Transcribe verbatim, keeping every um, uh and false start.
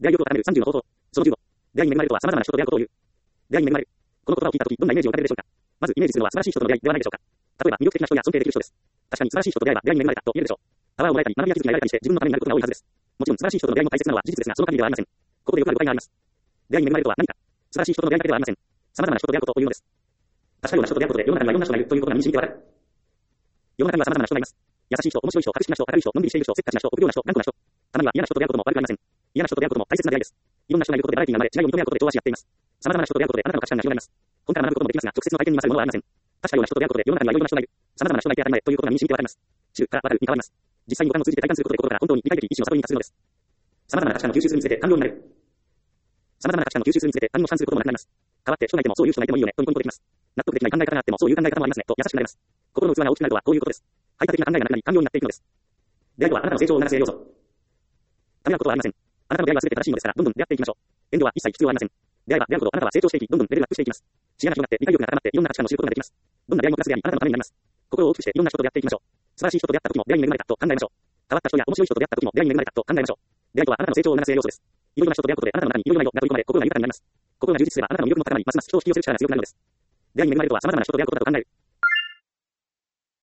出会いを絡めるさんじゅうの方法。そのじゅうご。出会いに恵まれるとは様々な人と出会うことを言う。出会いに恵まれる。この言葉を聞いたとき、どんなイメージを浮かべるでしょうか。まずイメージするのは素晴らしい人との出会いではないでしょうか。例えば魅力的な人や尊敬できる人です。確かに素晴らしい人と出会えば出会いに恵まれたと言えるでしょう。パワーをもらえたり、学びや気づきが得られたりして自分のためになることが多いはずです。もちろん素晴らしい人との出会いも大切なのは事実ですが、その限りではありません。ここでよくある誤解があります。出会いに恵まれるとは何か。素晴らしい人との出会いだけではありません。様々な人と出会うことを言うのです。確かような人と出会うことで世の中にはいろんな人がいるということが身に染みてわかる。世の中には様々な人がいます。優しい人、面白い人、格式な人、明るい人、のんびりしている人、せっかちな人、臆病な人、頑固な人。たまには嫌な人と出会うことも悪くありません。嫌な人と出会うことも大切な出会いです。いろんな人がいることでバラエティが生まれ、違いを認め合うことで調和し合っています。様々な人と出会うことであなたの価値観が広がります。本から学ぶこともできますが、直接の体験に勝るものはありません。確かような人と出会うことで世の中にはいろんな人がいる。様々な人がいて当たり前ということが身に染みてわかります。知るからわかるに変わります。実際に五感を通じて体感することで心から本当に理解的意志の悟りに達するのです。様々な価値観の吸収するにつれて寛容になる。様々な価値観の吸収するにつれて他人を視することもなくなります。代わって人がいてもそういう人がいてもいいよねとニコニコできます。納得できない考え方があってもそういう考え方もありますねと優しくなります。心の器が大きくなるとはこういうことです。排他的な考えがなくなり寛容になっていくのです。出会いとはあなたの成長を促す栄養素。ためらうことはありません。あなたの出会いは全て正しいのですからどんどん出会っていきましょう。遠慮は一切必要はありません。出会いは出会うほどあなたは成長していき、どんどんレベルアップしていきます。視野が広がって理解力が高まっていろんな価値観を知ることができます。どんな出会いもプラスでありあなたのためになります。心を大きくしていろんな人と出会っていきましょう。素晴らしい人と出会った時も出会いに恵まれたと考えましょう。変わった人や面白い人と出会った時も出会いに恵まれたと考えましょう。出会いとはあなたの成長を促す栄養素です。いろいろな人と出会うことであなたの中にいろいろな色が取り込まれ心が豊かになります。心が充実すればあなたの魅力も高まりますます人を引き寄せる力が強くなるのです。出会いに恵まれるとは様々な人と出会うことだと考える。